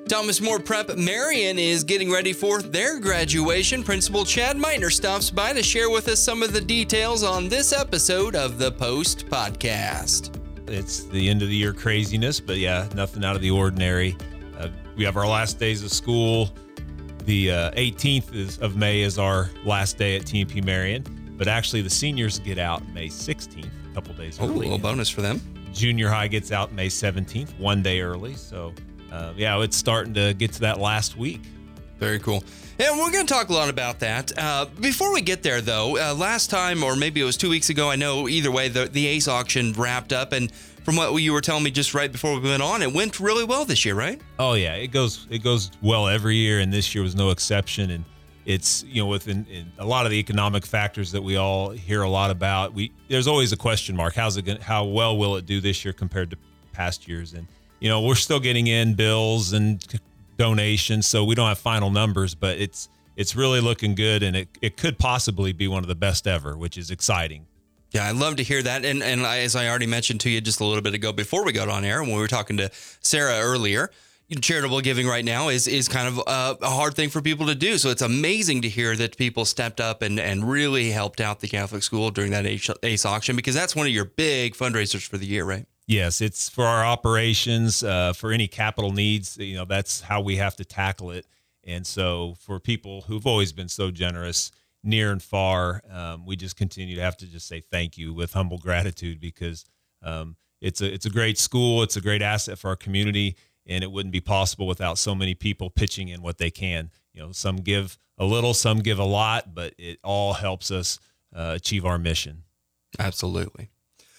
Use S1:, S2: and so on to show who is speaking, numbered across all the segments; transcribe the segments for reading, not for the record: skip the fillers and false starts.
S1: Thomas More Prep Marion is getting ready for their graduation. Principal Chad Meitner stops by to share with us some of the details on this episode of the Post Podcast.
S2: It's the end of the year craziness, but yeah, nothing out of the ordinary. We have our last days of school. The 18th of May is our last day at T&P Marion, but actually the seniors get out May 16th, a couple days early.
S1: A little bonus for them.
S2: Junior high gets out May 17th, one day early. So it's starting to get to that last week.
S1: Very cool. And we're going to talk a lot about that. Before we get there, though, last time, or maybe it was 2 weeks ago, I know either way, the ACE auction wrapped up. And from what you were telling me just right before we went on, it went really well this year, right?
S2: Oh, yeah. It goes well every year, and this year was no exception. And it's, within a lot of the economic factors that we all hear a lot about, there's always a question mark. How well will it do this year compared to past years? And we're still getting in bills and donations, so we don't have final numbers, but it's really looking good, and it could possibly be one of the best ever, which is exciting.
S1: Yeah, I love to hear that. And as I already mentioned to you just a little bit ago before we got on air, when we were talking to Sarah earlier, charitable giving right now is kind of a hard thing for people to do. So it's amazing to hear that people stepped up and really helped out the Catholic school during that ACE auction, because that's one of your big fundraisers for the year, right?
S2: Yes, it's for our operations, for any capital needs. That's how we have to tackle it. And so for people who've always been so generous, near and far, we just continue to have to just say thank you with humble gratitude, because it's a great school. It's a great asset for our community, and it wouldn't be possible without so many people pitching in what they can. Some give a little, some give a lot, but it all helps us achieve our mission.
S1: Absolutely.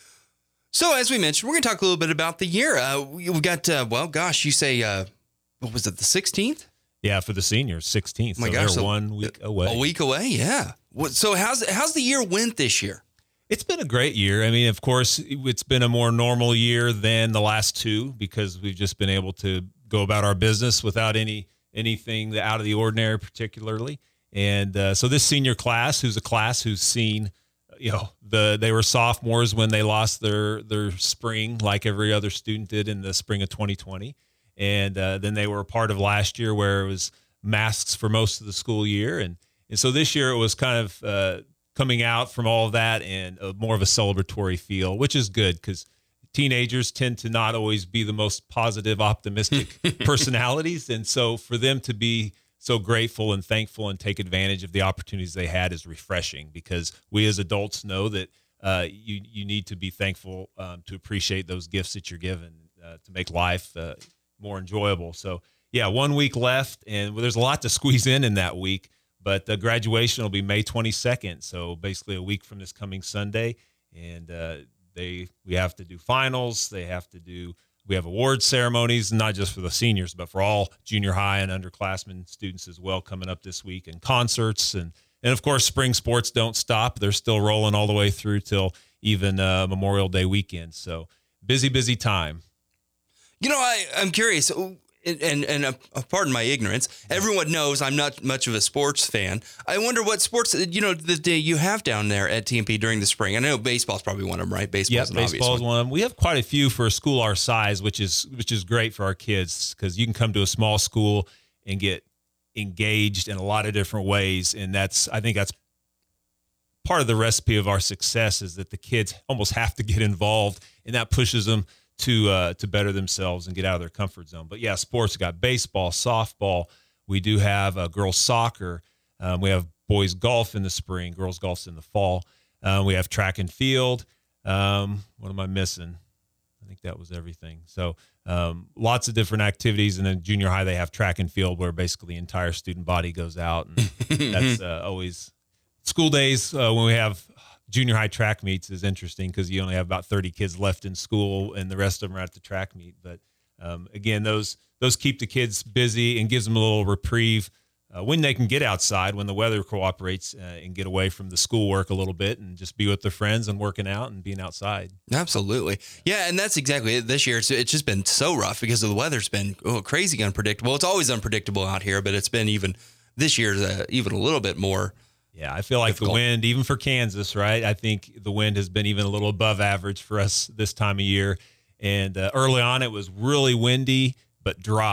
S1: So as we mentioned, we're going to talk a little bit about the year. We've got, you say, what was it, the 16th?
S2: Yeah, for the seniors, 16th.
S1: Oh my gosh,
S2: they're 1 week away.
S1: A week away, yeah. So how's the year went this year?
S2: It's been a great year. I mean, of course, it's been a more normal year than the last two, because we've just been able to go about our business without anything out of the ordinary particularly. And so this senior class, who's seen, they were sophomores when they lost their spring, like every other student did in the spring of 2020. And then they were a part of last year where it was masks for most of the school year. And so this year it was kind of coming out from all of that and more of a celebratory feel, which is good, because teenagers tend to not always be the most positive, optimistic personalities. And so for them to be so grateful and thankful and take advantage of the opportunities they had is refreshing, because we as adults know that you need to be thankful to appreciate those gifts that you're given to make life more enjoyable. So yeah, 1 week left, and there's a lot to squeeze in that week, but the graduation will be May 22nd. So basically a week from this coming Sunday. And we have to do finals. We have award ceremonies, not just for the seniors, but for all junior high and underclassmen students as well, coming up this week, and concerts. And of course, spring sports don't stop. They're still rolling all the way through till even Memorial Day weekend. So busy time.
S1: I'm curious, and pardon my ignorance, everyone knows I'm not much of a sports fan. I wonder what sports, the day you have down there at T&P during the spring. I know baseball's probably one of them, right? Baseball's an obvious
S2: one. One of them. We have quite a few for a school our size, which is great for our kids, because you can come to a small school and get engaged in a lot of different ways. And I think that's part of the recipe of our success, is that the kids almost have to get involved, and that pushes them to better themselves and get out of their comfort zone. But yeah, sports, we got baseball, softball. We do have girls soccer. We have boys golf in the spring. Girls golf's in the fall. We have track and field. What am I missing? I think that was everything. So lots of different activities. And then junior high, they have track and field, where basically the entire student body goes out. And that's always school days when we have junior high track meets is interesting, because you only have about 30 kids left in school, and the rest of them are at the track meet. But again, those keep the kids busy and gives them a little reprieve when they can get outside, when the weather cooperates, and get away from the schoolwork a little bit and just be with their friends and working out and being outside.
S1: Absolutely. Yeah, and that's exactly it. This year, it's just been so rough because the weather's been crazy unpredictable. It's always unpredictable out here, but it's been this year's even a little bit more.
S2: Yeah, I feel like difficult. The wind, even for Kansas, right? I think the wind has been even a little above average for us this time of year. And early on, it was really windy but dry.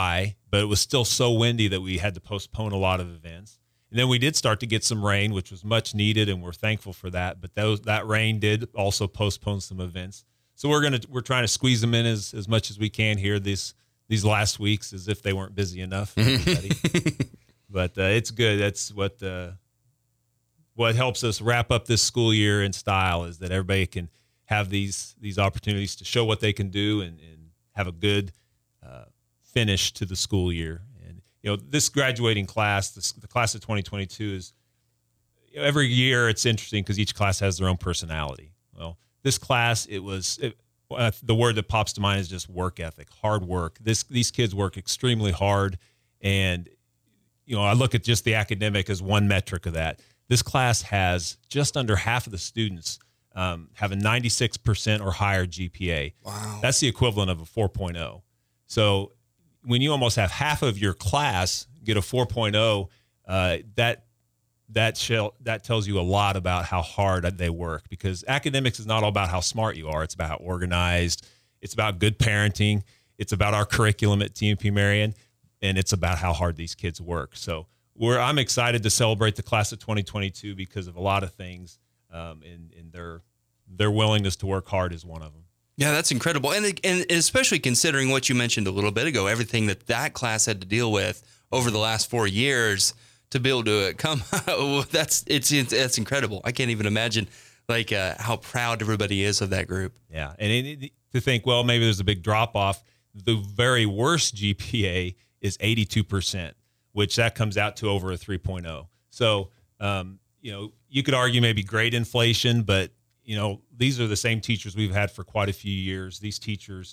S2: but it was still so windy that we had to postpone a lot of events. And then we did start to get some rain, which was much needed, and we're thankful for that. But that rain did also postpone some events. So we're trying to squeeze them in as much as we can here these last weeks, as if they weren't busy enough for everybody. But it's good. That's what helps us wrap up this school year in style, is that everybody can have these opportunities to show what they can do and have a good finish to the school year. And this graduating class, the class of 2022, is every year it's interesting because each class has their own personality. Well, this class, the word that pops to mind is just work ethic, hard work. These kids work extremely hard, and I look at just the academic as one metric of that. This class has just under half of the students have a 96% or higher GPA.
S1: Wow.
S2: That's the equivalent of a 4.0. So when you almost have half of your class get a 4.0, that tells you a lot about how hard they work, because academics is not all about how smart you are. It's about how organized. It's about good parenting. It's about our curriculum at TMP Marion, and it's about how hard these kids work. So I'm excited to celebrate the class of 2022 because of a lot of things, and their willingness to work hard is one of them.
S1: Yeah, that's incredible. And especially considering what you mentioned a little bit ago, everything that class had to deal with over the last 4 years to be able to come. That's incredible. I can't even imagine how proud everybody is of that group.
S2: Yeah. And to think, well, maybe there's a big drop off. The very worst GPA is 82%, which that comes out to over a 3.0. So, you could argue maybe grade inflation, but these are the same teachers we've had for quite a few years. These teachers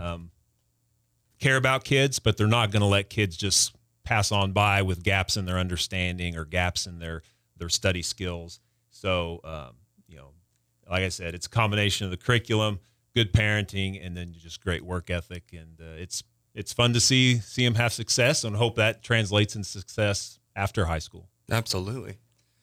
S2: care about kids, but they're not going to let kids just pass on by with gaps in their understanding or gaps in their study skills. So, like I said, it's a combination of the curriculum, good parenting, and then just great work ethic. And it's fun to see them have success, and hope that translates into success after high school.
S1: Absolutely.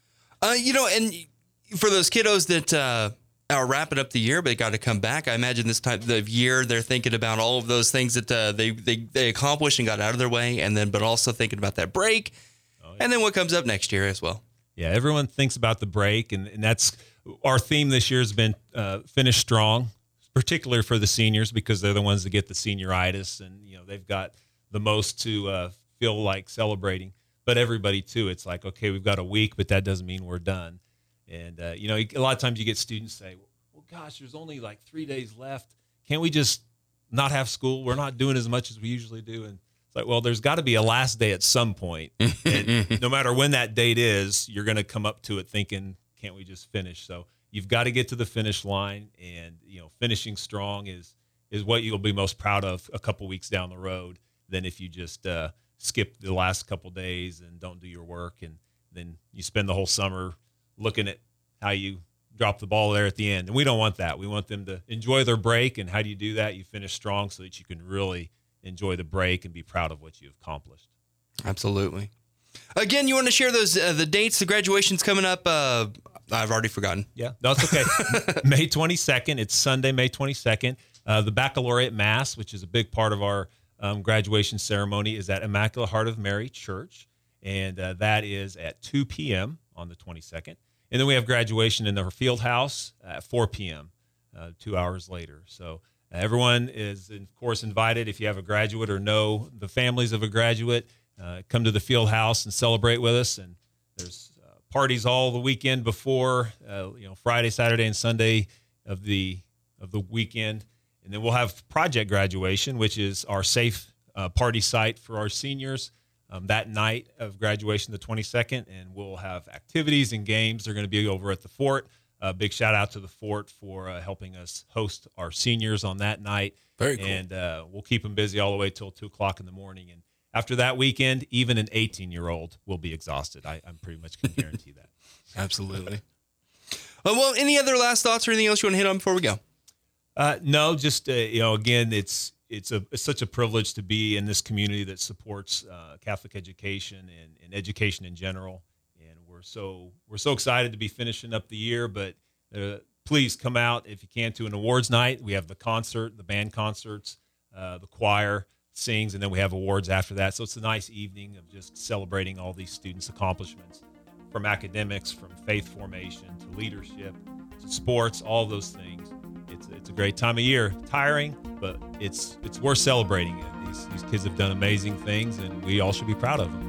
S1: And for those kiddos that are wrapping up the year, but got to come back, I imagine this time of year they're thinking about all of those things that they accomplished and got out of their way, but also thinking about that break, and then what comes up next year as well.
S2: Yeah, everyone thinks about the break, and that's our theme this year has been finish strong, particularly for the seniors, because they're the ones that get the senioritis, and they've got the most to feel like celebrating. But everybody too, it's like, okay, we've got a week, but that doesn't mean we're done. And, a lot of times you get students say, well, gosh, there's only like 3 days left. Can't we just not have school? We're not doing as much as we usually do. And it's like, well, there's got to be a last day at some point. And no matter when that date is, you're going to come up to it thinking, can't we just finish? So you've got to get to the finish line, and, finishing strong is what you'll be most proud of a couple weeks down the road than if you just skip the last couple days and don't do your work. And then you spend the whole summer looking at how you drop the ball there at the end. And we don't want that. We want them to enjoy their break. And how do you do that? You finish strong so that you can really enjoy the break and be proud of what you've accomplished.
S1: Absolutely. Again, you want to share those the dates? The graduation's coming up. I've already forgotten.
S2: Yeah, no, it's okay. May 22nd. It's Sunday, May 22nd. The Baccalaureate Mass, which is a big part of our graduation ceremony, is at Immaculate Heart of Mary Church. And that is at 2 p.m. on the 22nd. And then we have graduation in our field house at 4 p.m., 2 hours later. So everyone is, of course, invited. If you have a graduate or know the families of a graduate, come to the field house and celebrate with us. And there's parties all the weekend before, Friday, Saturday, and Sunday of the weekend. And then we'll have project graduation, which is our safe party site for our seniors. That night of graduation, the 22nd, and we'll have activities and games. They're going to be over at the fort. Big shout out to the fort for helping us host our seniors on that night.
S1: Very cool.
S2: And we'll keep them busy all the way till 2 o'clock in the morning. And after that weekend, even an 18-year-old will be exhausted. I'm pretty much can guarantee that.
S1: Absolutely. Well, any other last thoughts or anything else you want to hit on before we go?
S2: No, just, again, it's such a privilege to be in this community that supports Catholic education and education in general. And we're so excited to be finishing up the year, but please come out if you can to an awards night. We have the concert, the band concerts, the choir. sings, and then we have awards after that. So it's a nice evening of just celebrating all these students' accomplishments, from academics, from faith formation to leadership to sports, all those things. It's a great time of year. Tiring, but it's worth celebrating it. These kids have done amazing things, and we all should be proud of them.